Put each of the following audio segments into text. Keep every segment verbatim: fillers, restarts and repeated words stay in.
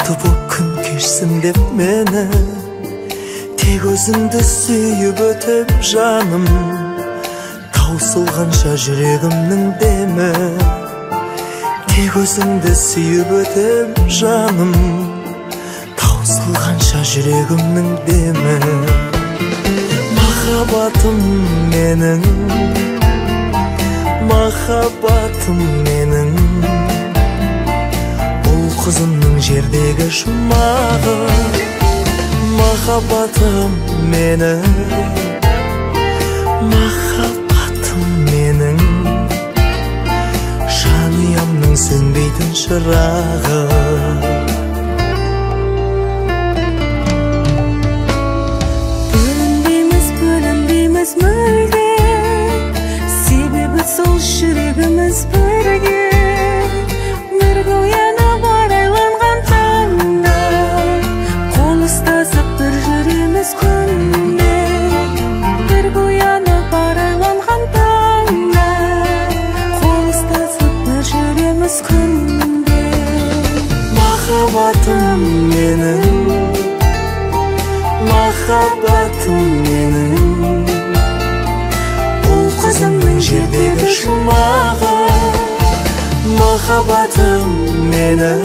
Бұлты боп күн кешсін деп мені, тек өзіңді сүйіп өтіп жаным, таусылғанша жүрегімнің демі. Тек өзіңді сүйіп өтіп жаным, таусылғанша жүрегімнің демі. Махаббатым менің, махаббатым менің, ұл қызымның жердегі жұмағы. Махаббатым менің, махаббатым менің, жанұямның сөнбейтін шырағы. Бөлінбейміз, бөлінбейміз мүлде, себебі сол жүрегіміз бірге. Бірге оянып арайланған таңда, қол ұстасып бір жүреміз күнде. Бірге оянып арайланған таңда, қол ұстасып бір жүреміз күнде. Махаббатым менің, махаббатым менің, ұл қызымның жердегі жұмағы. Махаббатым менің,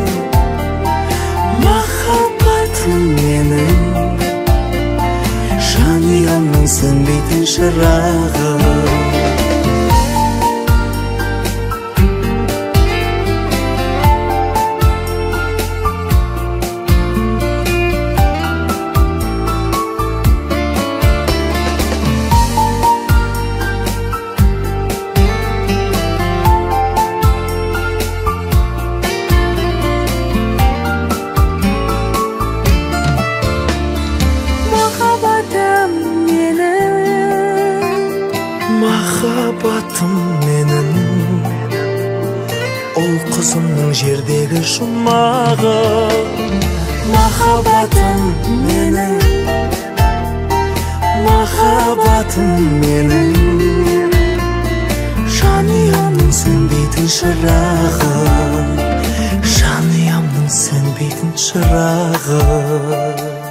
махаббатым менің, жанұямның сөнбейтін шырағы. Махаббатым менің, ұл қызымның жердегі жұмағы. Махаббатым менің, махаббатым менің, жанұямның сөнбейтін шырағы. Жанұямның сөнбейтін шырағы.